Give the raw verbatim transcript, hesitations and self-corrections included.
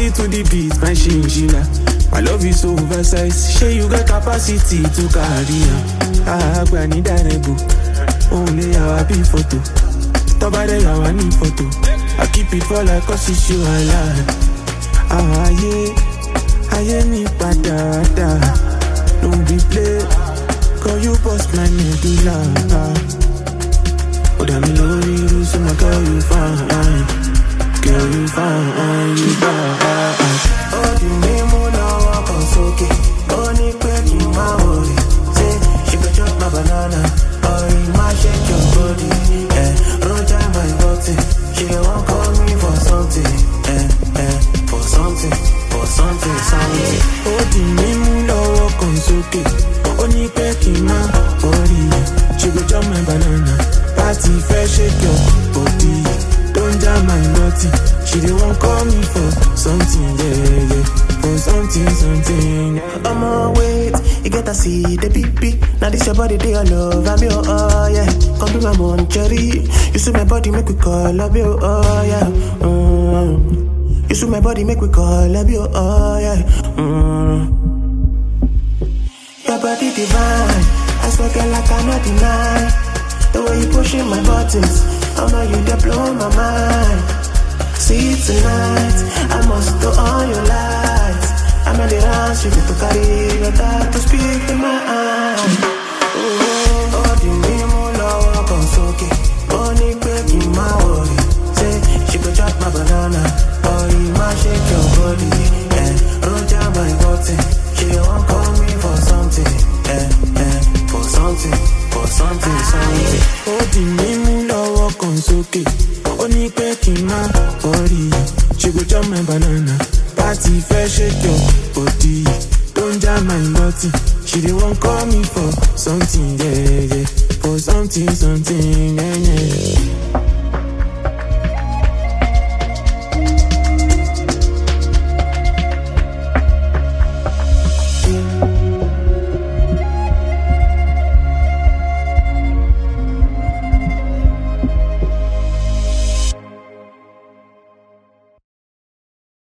body to the beat, my chinchilla. My love is so oversized. Say you got capacity to carry on. Ah, I need that ego. Only our be photo. Nobody our need photo. I keep it for like cause it's you I like. Ah, yeah. I ain't me patata. Don't be play. Cause you bust my medulla. Oh, damn, me love you. So my girl, you fine. Girl, you fine. You fine. Oh, the name on our house, okay. Only breaking my worry. Say, she could chop my banana. Or you might shake your body. Eh, roll down my body. She won't call me for something. Eh, eh, for something. For something, something. Oh, the name on our house, okay. Only breaking my worry. She could chop my banana. Party fresh, shake your body. Don't jam my body. She they won't call me for something, yeah, yeah. For something, something, yeah. I'm on wait, you get to see the beep. Now this your body, they all love, I'm your, oh, yeah. Come be my moncherry. You see my body, make we call up you, oh, yeah. Mm. You see my body, make we call up you, oh, yeah. Mm. Your body divine, I swear girl, I cannot deny. The way you pushing my buttons, I know you they blow my mind. See tonight, I must do all your lights. I'm in the dance, you get to carry your dad to speak to my eye. Oh, oh, the name of love, I'm so okay. Only breaking my worry. Say, she could chop my banana. Or you might shake your body. Eh, roll down my body. She won't call me for something. Eh, eh, for something. For something, something. Oh, the name of love, I'm so okay. Only breaking my body. She go jump my banana. Party fresh, shake your body. Don't jam my body. She they won't call me for something, yeah, yeah. For something, something.